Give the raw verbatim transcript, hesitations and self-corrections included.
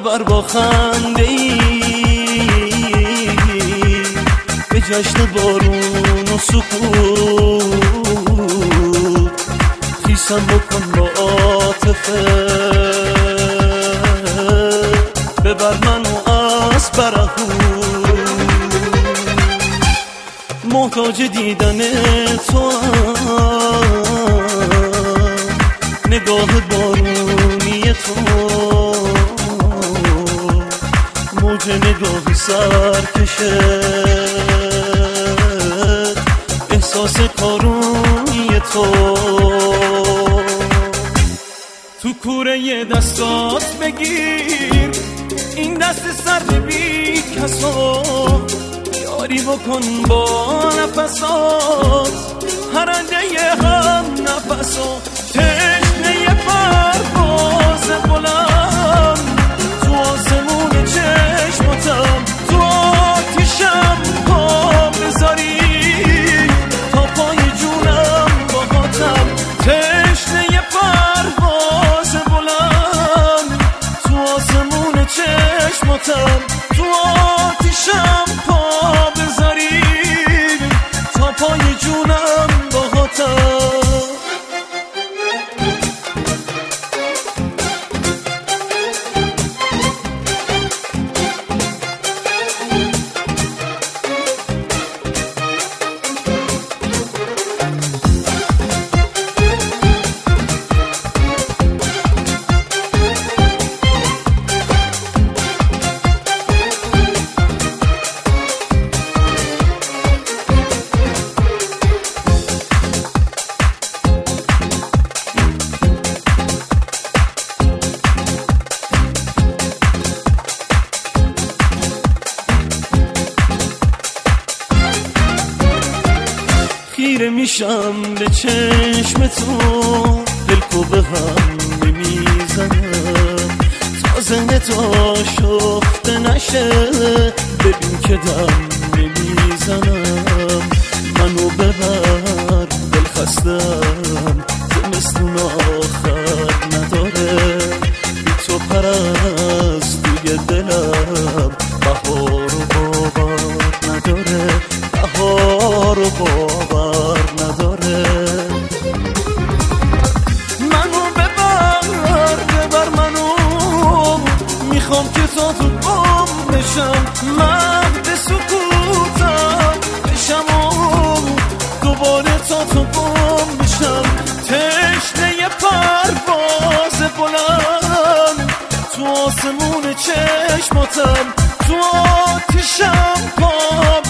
ببر با خنده ای به جشن بارون و سکوت، خیسم بکن با عاطفه، ببر منو از برهوت. محتاج دیدن تو نگاه بارونی تو، موج نگاه سرکشه، احساس کارونی تو. تو کوره دستات بگیر این دست سرد بی کسا، یاری بکن با نفسات هرنده هم نفسا. تشنه پرواز بلند تو آسمون چشماتم، تو آتیشم پا بذاری تا پای جونم باهاتم. تشنه پرواز بلند تو آسمون چشماتم، تو آتیشم پا بذاری تا پای جونم باهاتم. خیره میشم به چشم تو، دلکو به هم نمیزنم تا ذهن تو شفته نشه. ببین که دم نمیزنم، منو ببر دل خستم، زمستون آخر نداره، بی تو پرستوی دلم بهار و باور نداره، بهار و باور نداره. منو ببر ببر منو، میخوام که تا تو بام بشم، مهد سکوتم بشم و دوباره تا تو بام بشم. تشنه پرواز بلند تو آسمون چشماتم، تو آتیشم پا